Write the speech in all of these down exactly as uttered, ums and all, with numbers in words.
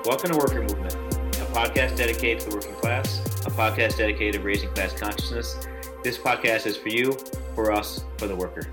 Welcome to Worker Movement, a podcast dedicated to the working class, a podcast dedicated to raising class consciousness. This podcast is for you, for us, for the worker.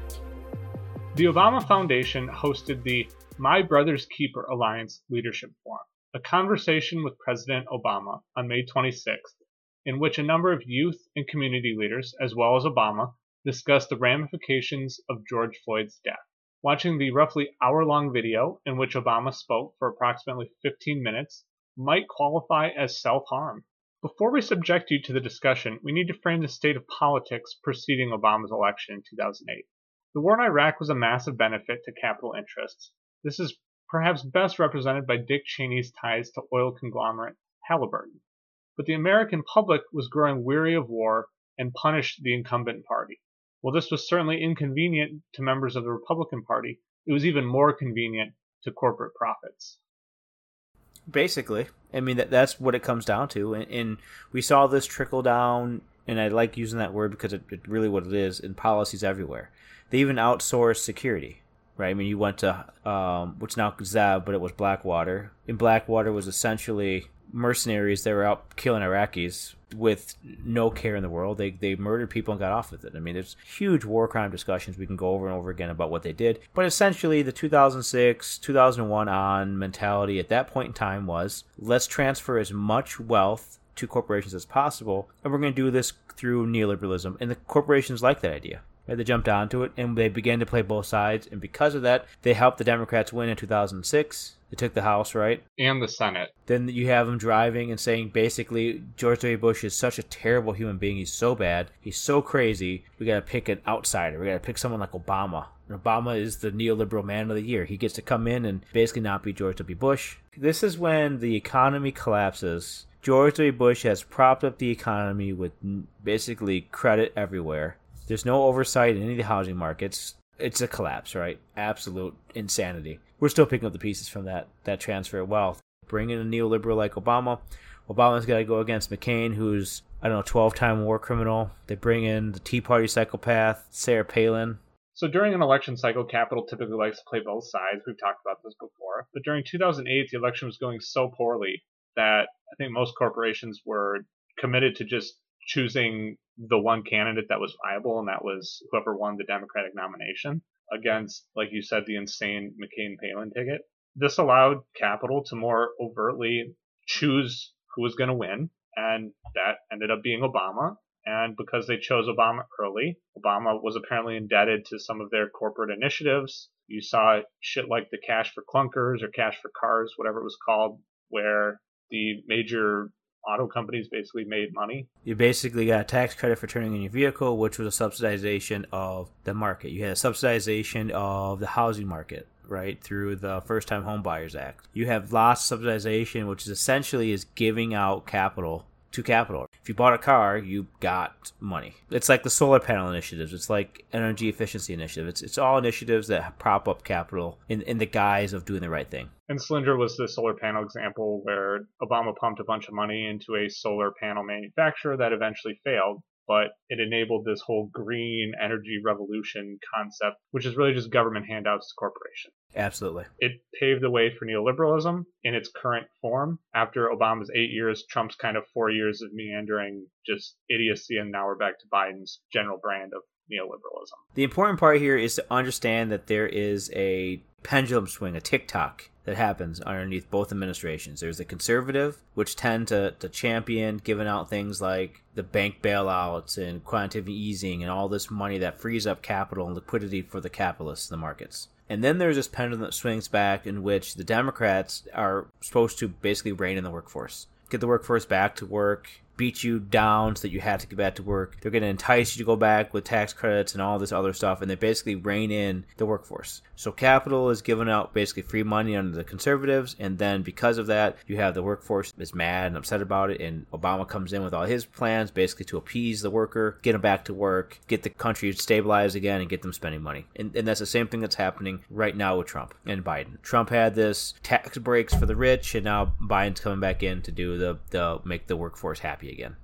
The Obama Foundation hosted the My Brother's Keeper Alliance Leadership Forum, a conversation with President Obama on May twenty-sixth, in which a number of youth and community leaders, as well as Obama, discussed the ramifications of George Floyd's death. Watching the roughly hour-long video in which Obama spoke for approximately fifteen minutes might qualify as self-harm. Before we subject you to the discussion, we need to frame the state of politics preceding Obama's election in two thousand eight. The war in Iraq was a massive benefit to capital interests. This is perhaps best represented by Dick Cheney's ties to oil conglomerate Halliburton. But the American public was growing weary of war and punished the incumbent party. While this was certainly inconvenient to members of the Republican Party, it was even more convenient to corporate profits. Basically, I mean, that that's what it comes down to. And, and we saw this trickle down, and I like using that word because it, it really what it is, in policies everywhere. They even outsourced security, right? I mean, you went to, um, what's now Zeb, but it was Blackwater. And Blackwater was essentially mercenaries that were out killing Iraqis with no care in the world. They they murdered people and got off with it. I mean, there's huge war crime discussions we can go over and over again about what they did. But essentially, the two thousand six, two thousand one on mentality at that point in time was, let's transfer as much wealth to corporations as possible, and we're going to do this through neoliberalism. And the corporations like that idea. Right? They jumped onto it, and they began to play both sides. And because of that, they helped the Democrats win in two thousand six. They took the House, right? And the Senate. Then you have them driving and saying, basically, George W. Bush is such a terrible human being. He's so bad. He's so crazy. We got to pick an outsider. We got to pick someone like Obama. And Obama is the neoliberal man of the year. He gets to come in and basically not be George W. Bush. This is when the economy collapses. George W. Bush has propped up the economy with basically credit everywhere. There's no oversight in any of the housing markets. It's a collapse, right? Absolute insanity. We're still picking up the pieces from that that transfer of wealth. Bring in a neoliberal like Obama. Obama's got to go against McCain, who's, I don't know, twelve-time war criminal. They bring in the Tea Party psychopath, Sarah Palin. So during an election cycle, capital typically likes to play both sides. We've talked about this before. But during two thousand eight, the election was going so poorly that I think most corporations were committed to just choosing the one candidate that was viable, and that was whoever won the Democratic nomination against, like you said, the insane McCain-Palin ticket. This allowed capital to more overtly choose who was going to win, and that ended up being Obama. And because they chose Obama early, Obama was apparently indebted to some of their corporate initiatives. You saw shit like the Cash for Clunkers or Cash for Cars, whatever it was called, where the major auto companies basically made money. You basically got a tax credit for turning in your vehicle, which was a subsidization of the market. You had a subsidization of the housing market, right, through the First-Time Home Buyers Act. You have lots of subsidization, which is essentially is giving out capital to capital. If you bought a car, you got money. It's like the solar panel initiatives. It's like energy efficiency initiative. It's it's all initiatives that prop up capital in, in the guise of doing the right thing. And Slinger was the solar panel example where Obama pumped a bunch of money into a solar panel manufacturer that eventually failed, but it enabled this whole green energy revolution concept, which is really just government handouts to corporations. Absolutely. It paved the way for neoliberalism in its current form. After Obama's eight years, Trump's kind of four years of meandering just idiocy, and now we're back to Biden's general brand of neoliberalism. The important part here is to understand that there is a pendulum swing, a tick-tock, that happens underneath both administrations. There's the conservative, which tend to, to champion giving out things like the bank bailouts and quantitative easing and all this money that frees up capital and liquidity for the capitalists in the markets. And then there's this pendulum that swings back in which the Democrats are supposed to basically rein in the workforce. Get the workforce back to work, beat you down so that you had to get back to work. They're going to entice you to go back with tax credits and all this other stuff, and they basically rein in the workforce. So capital is giving out basically free money under the conservatives, and then because of that, you have the workforce that's mad and upset about it, and Obama comes in with all his plans basically to appease the worker, get them back to work, get the country stabilized again, and get them spending money. And, and that's the same thing that's happening right now with Trump and Biden. Trump had this tax breaks for the rich, and now Biden's coming back in to do the, the make the workforce happy again.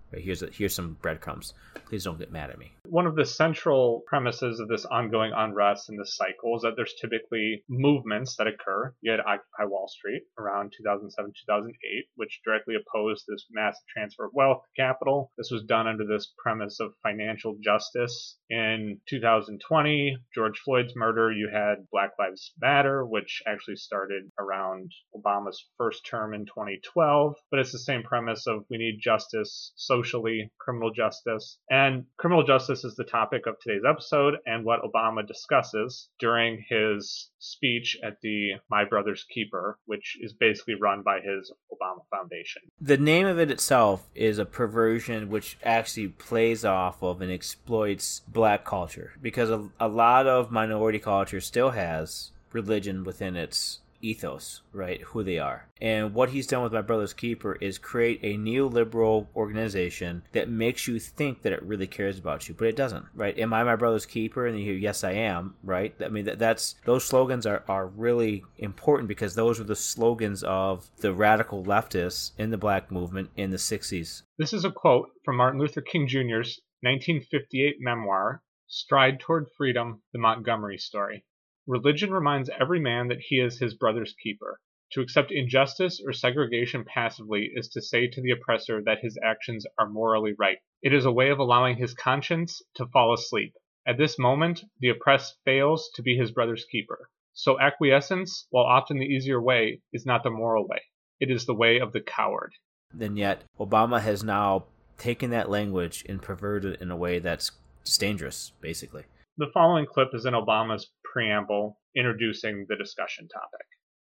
Right, here's a, here's some breadcrumbs. Please don't get mad at me. One of the central premises of this ongoing unrest and this cycle is that there's typically movements that occur. You had Occupy Wall Street around two thousand seven, two thousand eight, which directly opposed this massive transfer of wealth to capital. This was done under this premise of financial justice. In two thousand twenty, George Floyd's murder, you had Black Lives Matter, which actually started around Obama's first term in twenty twelve. But it's the same premise of we need justice socially, criminal justice. And criminal justice is the topic of today's episode and what Obama discusses during his speech at the My Brother's Keeper, which is basically run by his Obama Foundation. The name of it itself is a perversion which actually plays off of and exploits black culture, because a, a lot of minority culture still has religion within its ethos, right? Who they are. And what he's done with My Brother's Keeper is create a neoliberal organization that makes you think that it really cares about you, but it doesn't, right? Am I my brother's keeper? And you hear, yes, I am, right? I mean, that, that's those slogans are, are really important because those were the slogans of the radical leftists in the black movement in the sixties. This is a quote from Martin Luther King Junior's nineteen fifty-eight memoir, Stride Toward Freedom, The Montgomery Story. Religion reminds every man that he is his brother's keeper. To accept injustice or segregation passively is to say to the oppressor that his actions are morally right. It is a way of allowing his conscience to fall asleep. At this moment, the oppressed fails to be his brother's keeper. So acquiescence, while often the easier way, is not the moral way. It is the way of the coward. And yet, Obama has now taken that language and perverted it in a way that's dangerous, basically. The following clip is in Obama's preamble introducing the discussion topic.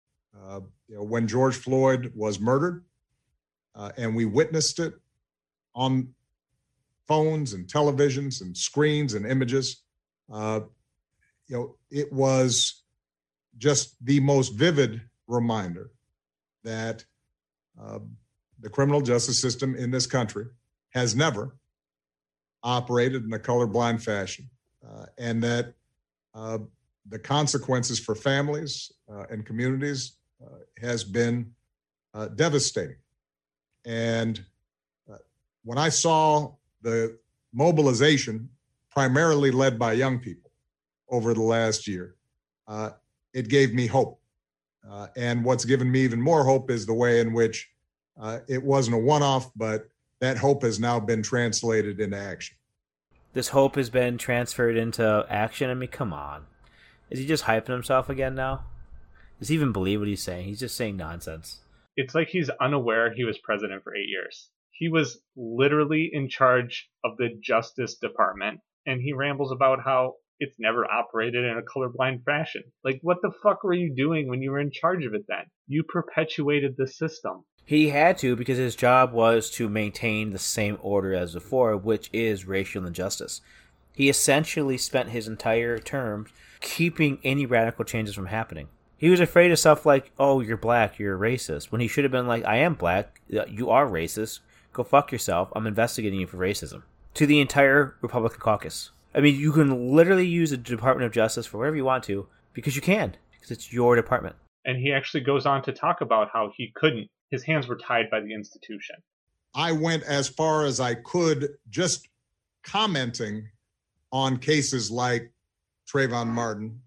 Uh, you know, when George Floyd was murdered, uh, and we witnessed it on phones and televisions and screens and images, uh, you know, it was just the most vivid reminder that uh, the criminal justice system in this country has never operated in a colorblind fashion, uh, and that uh, the consequences for families uh, and communities uh, has been uh, devastating. And uh, when I saw the mobilization, primarily led by young people over the last year, uh, it gave me hope. Uh, and what's given me even more hope is the way in which uh, it wasn't a one-off, but that hope has now been translated into action. This hope has been transferred into action? I mean, come on. Is he just hyping himself again now? Does he even believe what he's saying? He's just saying nonsense. It's like he's unaware he was president for eight years. He was literally in charge of the Justice Department, and he rambles about how it's never operated in a colorblind fashion. Like, what the fuck were you doing when you were in charge of it then? You perpetuated the system. He had to, because his job was to maintain the same order as before, which is racial injustice. He essentially spent his entire term keeping any radical changes from happening. He was afraid of stuff like, oh, you're black, you're a racist, when he should have been like, I am black, you are racist, go fuck yourself, I'm investigating you for racism. To the entire Republican caucus. I mean, you can literally use the Department of Justice for whatever you want to, because you can, because it's your department. And he actually goes on to talk about how he couldn't. His hands were tied by the institution. I went as far as I could just commenting on cases like Trayvon Martin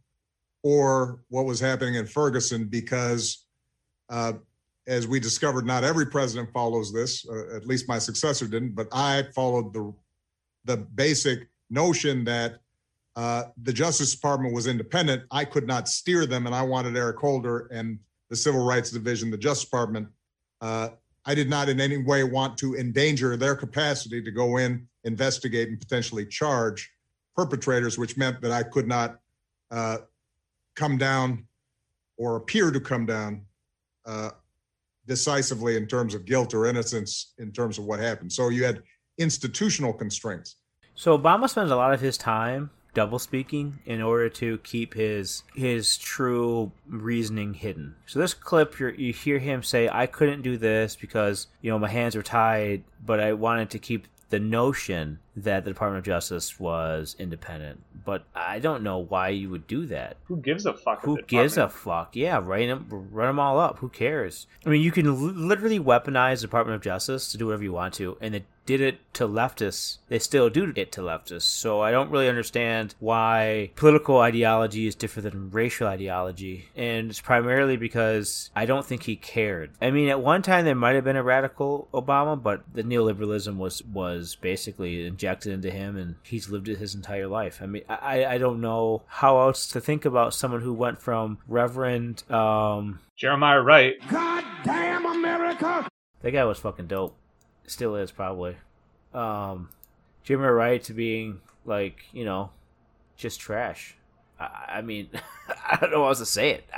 or what was happening in Ferguson, because uh, as we discovered, not every president follows this, uh, at least my successor didn't, but I followed the the basic notion that uh, the Justice Department was independent. I could not steer them, and I wanted Eric Holder and the Civil Rights Division, the Justice Department. Uh, I did not in any way want to endanger their capacity to go in, investigate, and potentially charge perpetrators, which meant that I could not uh, come down or appear to come down uh, decisively in terms of guilt or innocence in terms of what happened. So you had institutional constraints. So Obama spends a lot of his time double speaking in order to keep his his true reasoning hidden. So this clip, you're, you hear him say, I couldn't do this because, you know, my hands were tied, but I wanted to keep the notion that the Department of Justice was independent. But I don't know why you would do that. Who gives a fuck? Who gives a fuck? Yeah, write them, run them all up. Who cares? I mean, you can l- literally weaponize the Department of Justice to do whatever you want to, and it did it to leftists, they still do it to leftists. So I don't really understand why political ideology is different than racial ideology. And it's primarily because I don't think he cared. I mean, at one time there might have been a radical Obama, but the neoliberalism was, was basically injected into him, and he's lived it his entire life. I mean, I, I don't know how else to think about someone who went from Reverend um, Jeremiah Wright. God damn America! That guy was fucking dope. Still is, probably. Um, Jeremiah Wright to being, like, you know, just trash. I, I mean, I don't know how else to say it.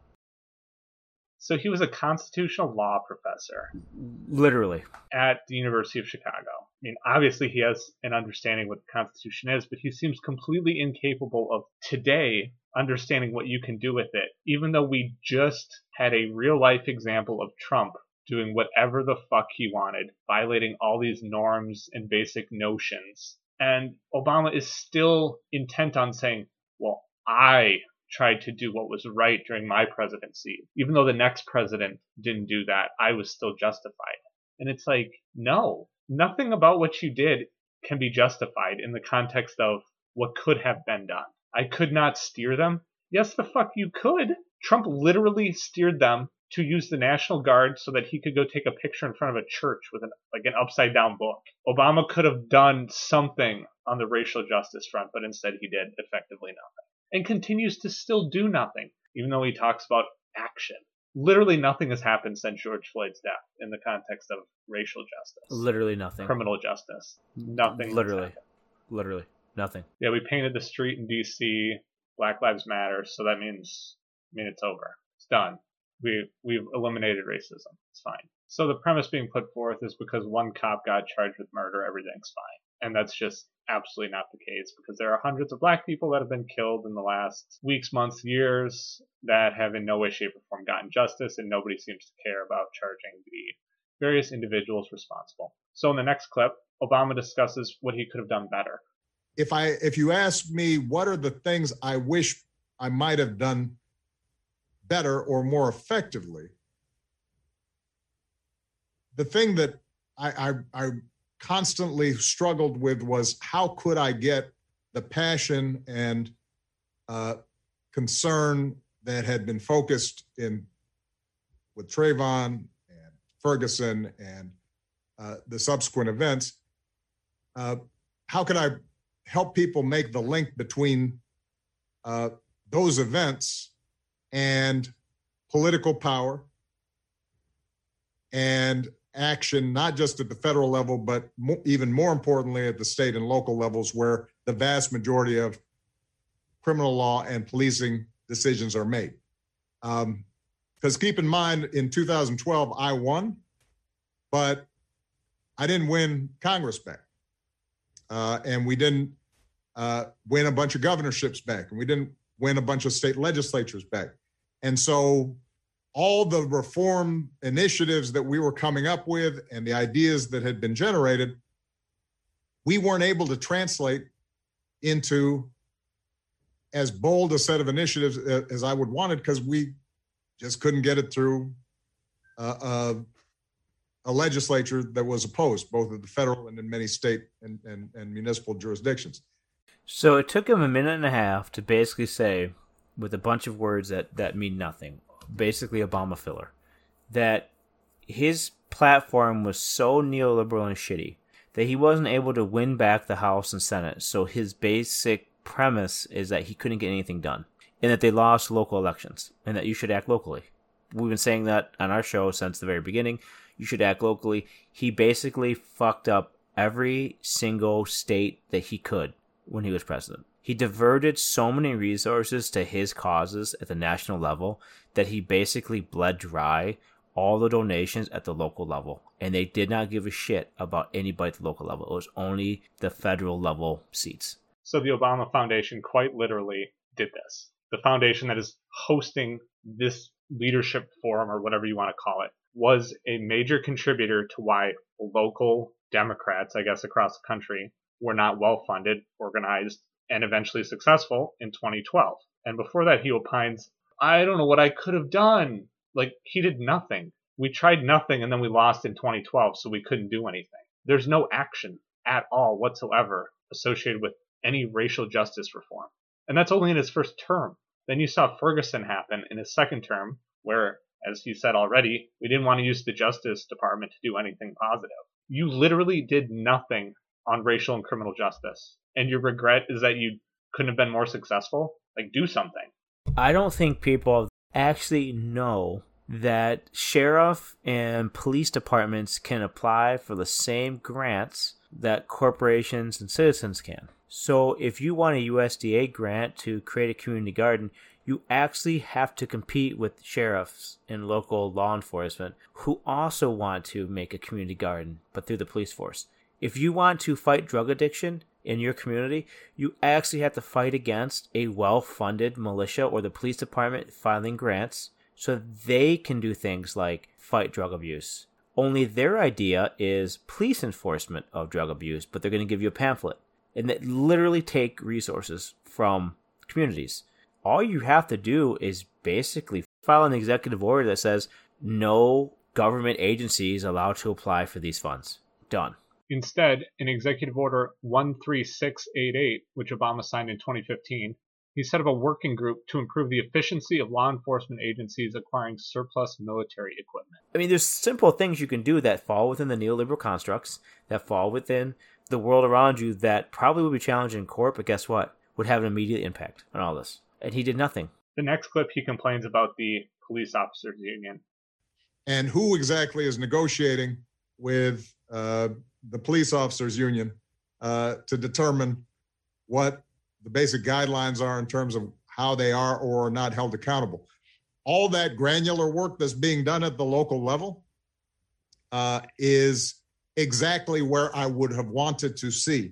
So he was a constitutional law professor. Literally. At the University of Chicago. I mean, obviously he has an understanding what the Constitution is, but he seems completely incapable of today understanding what you can do with it, even though we just had a real-life example of Trump doing whatever the fuck he wanted, violating all these norms and basic notions. And Obama is still intent on saying, well, I tried to do what was right during my presidency. Even though the next president didn't do that, I was still justified. And it's like, no, nothing about what you did can be justified in the context of what could have been done. I could not steer them. Yes, the fuck you could. Trump literally steered them to use the National Guard so that he could go take a picture in front of a church with an, like an upside down book. Obama could have done something on the racial justice front, but instead he did effectively nothing. And continues to still do nothing, even though he talks about action. Literally nothing has happened since George Floyd's death in the context of racial justice. Literally nothing. Criminal justice. Nothing. Literally. Literally. Nothing. Yeah, we painted the street in D C Black Lives Matter, so that means, I mean, it's over. It's done. We, we've eliminated racism. It's fine. So the premise being put forth is because one cop got charged with murder, everything's fine. And that's just absolutely not the case, because there are hundreds of black people that have been killed in the last weeks, months, years that have in no way, shape, or form gotten justice, and nobody seems to care about charging the various individuals responsible. So in the next clip, Obama discusses what he could have done better. If I, if you ask me, what are the things I wish I might have done better or more effectively, the thing that I, I, I constantly struggled with was how could I get the passion and uh, concern that had been focused in with Trayvon and Ferguson and uh, the subsequent events. Uh, how could I help people make the link between uh, those events and political power and action, not just at the federal level, but mo- even more importantly at the state and local levels where the vast majority of criminal law and policing decisions are made. Um, because keep in mind, in two thousand twelve, I won, but I didn't win Congress back. Uh, and we didn't uh, win a bunch of governorships back, and we didn't win a bunch of state legislatures back. And so all the reform initiatives that we were coming up with and the ideas that had been generated, we weren't able to translate into as bold a set of initiatives as I would wanted, because we just couldn't get it through uh, a, a legislature that was opposed, both at the federal and in many state and, and, and municipal jurisdictions. So it took him a minute and a half to basically say, with a bunch of words that, that mean nothing, basically Obama filler, that his platform was so neoliberal and shitty that he wasn't able to win back the House and Senate. So his basic premise is that he couldn't get anything done, and that they lost local elections, and that you should act locally. We've been saying that on our show since the very beginning. You should act locally. He basically fucked up every single state that he could when he was president. He diverted so many resources to his causes at the national level that he basically bled dry all the donations at the local level. And they did not give a shit about anybody at the local level. It was only the federal level seats. So the Obama Foundation quite literally did this. The foundation that is hosting this leadership forum, or whatever you want to call it, was a major contributor to why local Democrats, I guess, across the country were not well-funded, organized, and eventually successful in twenty twelve. And before that, he opines, I don't know what I could have done. Like, he did nothing. We tried nothing, and then we lost in twenty twelve, so we couldn't do anything. there's no action at all whatsoever associated with any racial justice reform. And that's only in his first term. Then you saw Ferguson happen in his second term, where, as he said already, we didn't want to use the Justice Department to do anything positive. You literally did nothing on racial and criminal justice. And your regret is that you couldn't have been more successful? Like, do something. I don't think people actually know that sheriff and police departments can apply for the same grants that corporations and citizens can. So if you want a U S D A grant to create a community garden, you actually have to compete with sheriffs and local law enforcement who also want to make a community garden, but through the police force. If you want to fight drug addiction in your community, you actually have to fight against a well-funded militia or the police department filing grants so they can do things like fight drug abuse. Only their idea is police enforcement of drug abuse, but they're going to give you a pamphlet. And that literally take resources from communities. All you have to do is basically file an executive order that says no government agency is allowed to apply for these funds. Done. Instead, in Executive Order one three six eight eight, which Obama signed in twenty fifteen, he set up a working group to improve the efficiency of law enforcement agencies acquiring surplus military equipment. I mean, there's simple things you can do that fall within the neoliberal constructs, that fall within the world around you that probably would be challenged in court, but guess what? Would have an immediate impact on all this. And he did nothing. The next clip, he complains about the police officers union. And who exactly is negotiating with uh, the police officers union uh, to determine what the basic guidelines are in terms of how they are or are not held accountable. All that granular work that's being done at the local level uh, is exactly where I would have wanted to see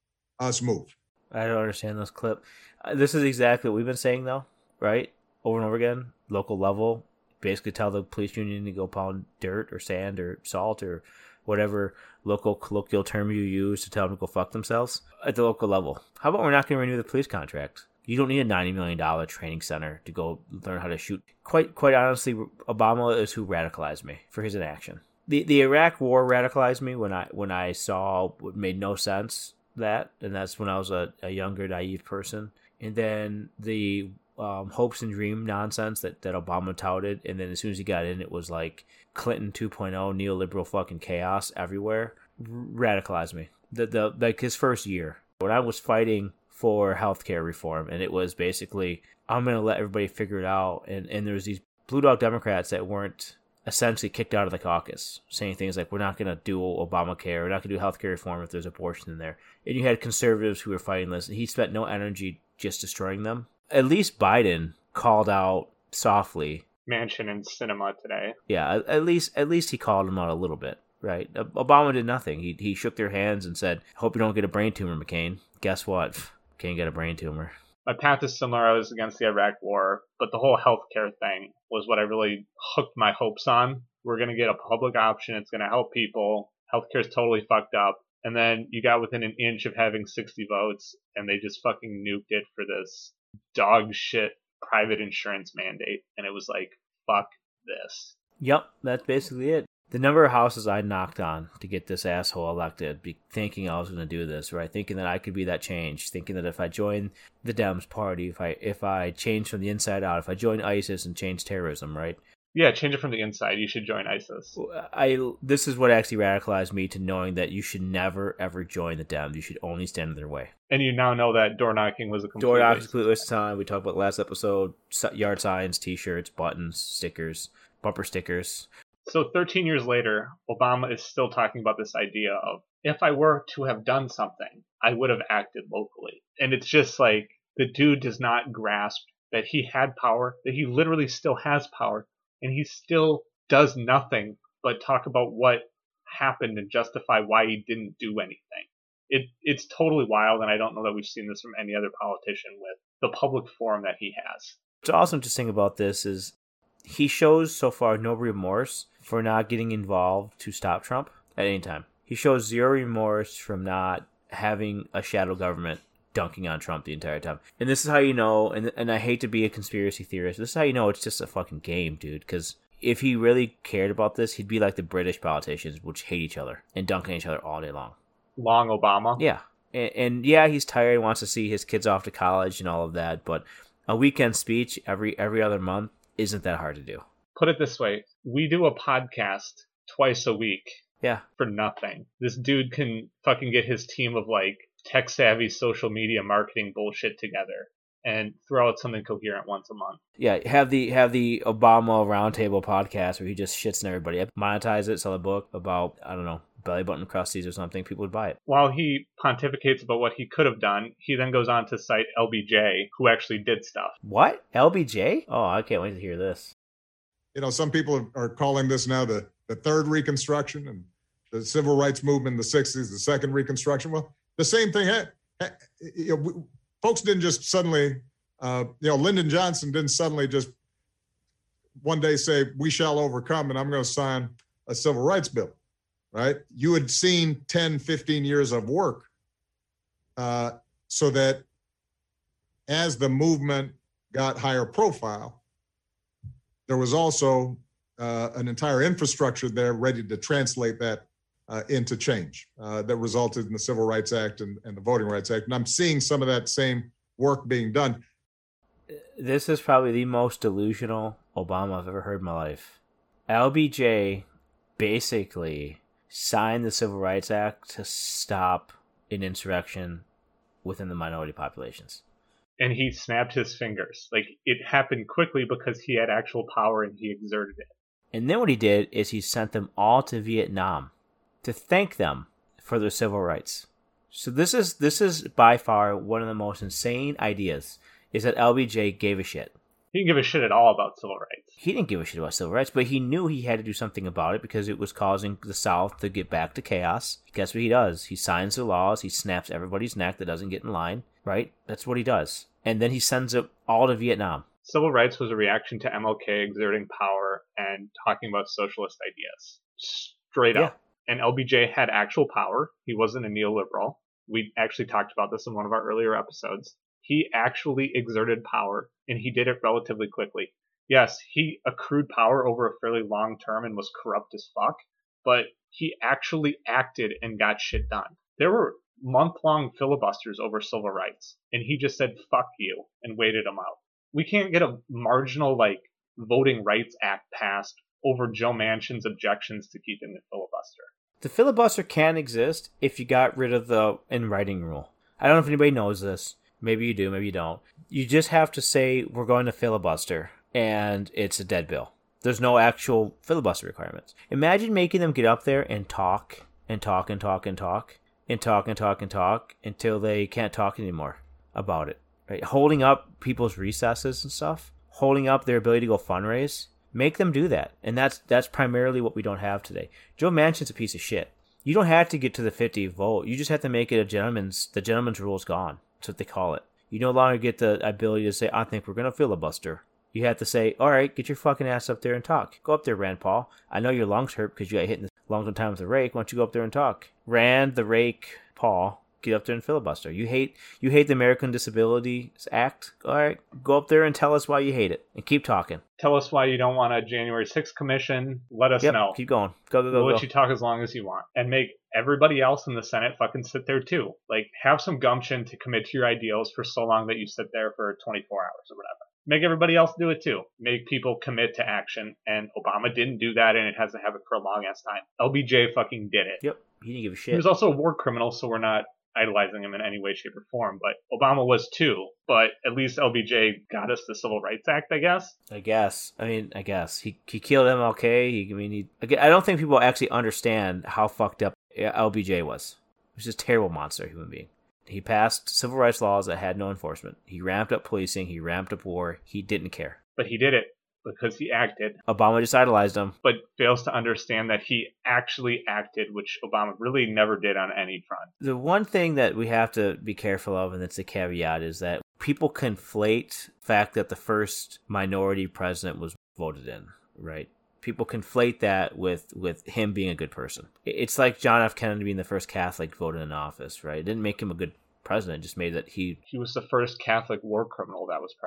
us move. I don't understand this clip. Uh, this is exactly what we've been saying, though, right? Over and over again, local level, basically tell the police union to go pound dirt or sand or salt or whatever local colloquial term you use to tell them to go fuck themselves at the local level. How about we're not going to renew the police contract? You don't need a ninety million dollars training center to go learn how to shoot. Quite quite honestly, Obama is who radicalized me for his inaction. The the Iraq war radicalized me when I when I saw what made no sense that, and that's when I was a, a younger, naive person. And then the um, hopes and dream nonsense that, that Obama touted, and then as soon as he got in, it was like Clinton two point oh, neoliberal fucking chaos everywhere. Radicalized me. The the like his first year when I was fighting for healthcare reform, and it was basically I'm gonna let everybody figure it out, and and there's these blue dog Democrats that weren't essentially kicked out of the caucus, saying things like we're not gonna do Obamacare, we're not gonna do healthcare reform if there's abortion in there, and you had conservatives who were fighting this, and he spent no energy just destroying them. At least Biden called out softly. Manchin and Sinema today. Yeah, at least at least he called them out a little bit, right? Obama did nothing. He he shook their hands and said, "Hope you don't get a brain tumor, McCain." Guess what? Can't get a brain tumor. My path is similar. I was against the Iraq war, but the whole healthcare thing was what I really hooked my hopes on. We're going to get a public option. It's going to help people. Healthcare is totally fucked up. And then you got within an inch of having sixty votes, and they just fucking nuked it for this dog shit private insurance mandate. And it was like, fuck this. Yep, that's basically it. The number of houses I knocked on to get this asshole elected, be thinking I was going to do this, right? Thinking that I could be that change, thinking that if I join the Dems party, if I if I change from the inside out, if I join ISIS and change terrorism, right? Yeah, change it from the inside. You should join ISIS. I this is what actually radicalized me to knowing that you should never ever join the Dems. You should only stand in their way. And you now know that door knocking was a complete door knocking was a complete waste of time. We talked about last episode: yard signs, T-shirts, buttons, stickers, bumper stickers. So thirteen years later, Obama is still talking about this idea of, if I were to have done something, I would have acted locally. And it's just like, the dude does not grasp that he had power, that he literally still has power, and he still does nothing but talk about what happened and justify why he didn't do anything. It It's totally wild, and I don't know that we've seen this from any other politician with the public forum that he has. What's also interesting about this is he shows so far no remorse for not getting involved to stop Trump at any time. He shows zero remorse from not having a shadow government dunking on Trump the entire time. And this is how you know, and and I hate to be a conspiracy theorist, this is how you know it's just a fucking game, dude, because if he really cared about this, he'd be like the British politicians, which hate each other and dunk on each other all day long. Long Obama? Yeah. And, and yeah, he's tired, wants to see his kids off to college and all of that, but a weekend speech every every other month isn't that hard to do. Put it this way. We do a podcast twice a week. Yeah. For nothing. This dude can fucking get his team of like tech-savvy social media marketing bullshit together and throw out something coherent once a month. Yeah, have the have the Obama Roundtable podcast where he just shits on everybody. Monetize it, sell a book about, I don't know, belly button crusties or something. People would buy it. While he pontificates about what he could have done, he then goes on to cite L B J, who actually did stuff. What? L B J? Oh, I can't wait to hear this. You know, some people are calling this now the, the third Reconstruction, and the civil rights movement in the sixties, the second Reconstruction. Well, the same thing. Had, had, you know, we, folks didn't just suddenly, uh, you know, Lyndon Johnson didn't suddenly just one day say, we shall overcome, and I'm going to sign a civil rights bill, right? You had seen ten, fifteen years of work uh, so that as the movement got higher profile, there was also uh, an entire infrastructure there ready to translate that uh, into change uh, that resulted in the Civil Rights Act and, and the Voting Rights Act. And I'm seeing some of that same work being done. This is probably the most delusional Obama I've ever heard in my life. L B J basically signed the Civil Rights Act to stop an insurrection within the minority populations. And he snapped his fingers. Like, it happened quickly because he had actual power and he exerted it. And then what he did is he sent them all to Vietnam to thank them for their civil rights. So this is this is by far one of the most insane ideas, is that L B J gave a shit. He didn't give a shit at all about civil rights. He didn't give a shit about civil rights, but he knew he had to do something about it because it was causing the South to get back to chaos. Guess what he does? He signs the laws, he snaps everybody's neck that doesn't get in line, right? That's what he does. And then he sends it all to Vietnam. Civil rights was a reaction to M L K exerting power and talking about socialist ideas. Straight up. Yeah. And L B J had actual power. He wasn't a neoliberal. We actually talked about this in one of our earlier episodes. He actually exerted power, and he did it relatively quickly. Yes, he accrued power over a fairly long term and was corrupt as fuck, but he actually acted and got shit done. There were month-long filibusters over civil rights, and he just said, fuck you, and waited them out. We can't get a marginal, like, Voting Rights Act passed over Joe Manchin's objections to keeping the filibuster. The filibuster can exist if you got rid of the in writing rule. I don't know if anybody knows this. Maybe you do, maybe you don't. You just have to say, we're going to filibuster, and it's a dead bill. There's no actual filibuster requirements. Imagine making them get up there and talk, and talk, and talk, and talk, and talk, and talk, and talk, until they can't talk anymore about it. Right? Holding up people's recesses and stuff, holding up their ability to go fundraise, make them do that. And that's that's primarily what we don't have today. Joe Manchin's a piece of shit. You don't have to get to the fiftieth vote. You just have to make it a gentleman's, the gentleman's rule is gone. That's what they call it. You no longer get the ability to say, I think we're going to filibuster. You have to say, all right, get your fucking ass up there and talk. Go up there, Rand Paul. I know your lungs hurt because you got hit in the lungs one time with a rake. Why don't you go up there and talk? Rand, the rake, Paul, get up there and filibuster. You hate you hate the American Disabilities Act? All right, go up there and tell us why you hate it. And keep talking. Tell us why you don't want a January sixth commission. Let us yep, know. Keep going. Go, go, go, We'll go. let you talk as long as you want. And make everybody else in the Senate fucking sit there too. Like, have some gumption to commit to your ideals for so long that you sit there for twenty-four hours or whatever. Make everybody else do it too. Make people commit to action. And Obama didn't do that, and it hasn't happened for a long ass time. L B J fucking did it. Yep. He didn't give a shit. He was also a war criminal, so we're not idolizing him in any way, shape, or form. But Obama was too. But at least L B J got us the Civil Rights Act, I guess. I guess. I mean, I guess. He he killed M L K. He, I mean, he, again, I don't think people actually understand how fucked up L B J was. He was just a terrible monster human being. He passed civil rights laws that had no enforcement. He ramped up policing. He ramped up war. He didn't care. But he did it because he acted. Obama just idolized him. But fails to understand that he actually acted, which Obama really never did on any front. The one thing that we have to be careful of, and it's a caveat, is that people conflate the fact that the first minority president was voted in, right? People conflate that with, with him being a good person. It's like John F. Kennedy being the first Catholic voted in office, right? It didn't make him a good president, it just made that he... He was the first Catholic war criminal that was president.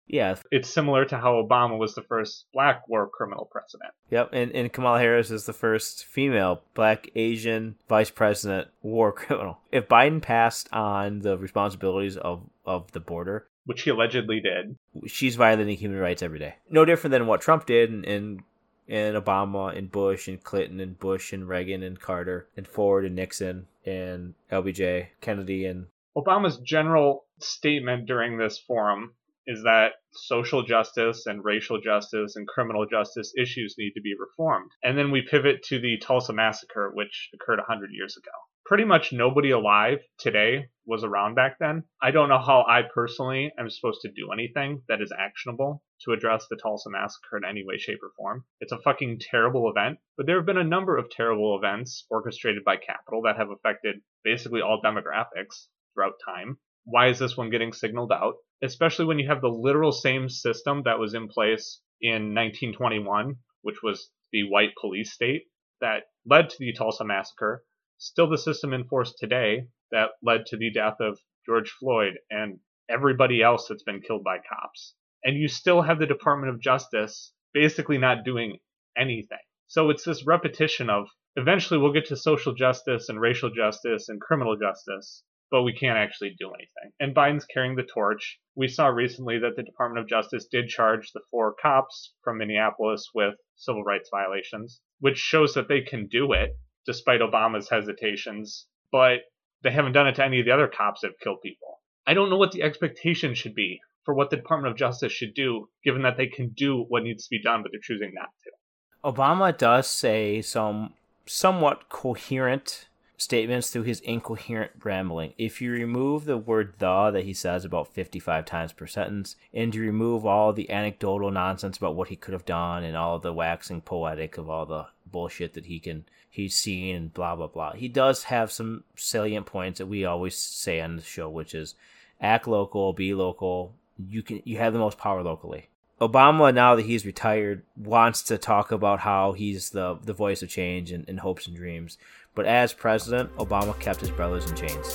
Yeah. It's similar to how Obama was the first black war criminal president. Yep, and, and Kamala Harris is the first female black Asian vice president war criminal. If Biden passed on the responsibilities of, of the border, which he allegedly did, she's violating human rights every day. No different than what Trump did and, and, and Obama and Bush and Clinton and Bush and Reagan and Carter and Ford and Nixon and L B J, Kennedy. And Obama's general statement during this forum is that social justice and racial justice and criminal justice issues need to be reformed. And then we pivot to the Tulsa Massacre, which occurred one hundred years ago. Pretty much nobody alive today was around back then. I don't know how I personally am supposed to do anything that is actionable to address the Tulsa Massacre in any way, shape, or form. It's a fucking terrible event, but there have been a number of terrible events orchestrated by capital that have affected basically all demographics throughout time. Why is this one getting signaled out? Especially when you have the literal same system that was in place in nineteen twenty-one, which was the white police state that led to the Tulsa Massacre, still the system in force today that led to the death of George Floyd and everybody else that's been killed by cops. And you still have the Department of Justice basically not doing anything. So it's this repetition of eventually we'll get to social justice and racial justice and criminal justice, but we can't actually do anything. And Biden's carrying the torch. We saw recently that the Department of Justice did charge the four cops from Minneapolis with civil rights violations, which shows that they can do it despite Obama's hesitations, but they haven't done it to any of the other cops that have killed people. I don't know what the expectation should be for what the Department of Justice should do, given that they can do what needs to be done, but they're choosing not to. Obama does say some somewhat coherent statements through his incoherent rambling. If you remove the word "the" that he says about fifty-five times per sentence, and you remove all the anecdotal nonsense about what he could have done and all the waxing poetic of all the bullshit that he can he's seen and blah blah blah, he does have some salient points that we always say on the show, which is act local, be local. You can you have the most power locally. Obama, now that he's retired, wants to talk about how he's the the voice of change and, and hopes and dreams. But as president, Obama kept his brothers in chains.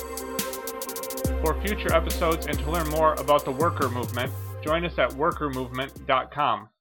For future episodes and to learn more about the worker movement, join us at worker movement dot com.